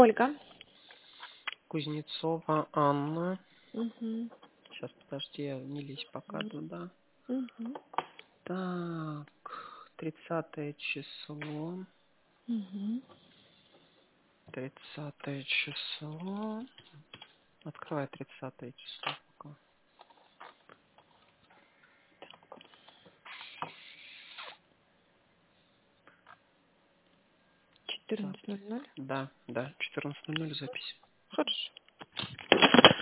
Ольга. Кузнецова Анна. Угу. Сейчас, подожди, не лезь пока туда. Угу. Так, 30 число. Угу. 30 число. Открывай 30 число пока. 30. 14:00. Да, 14:00 запись. Хорошо.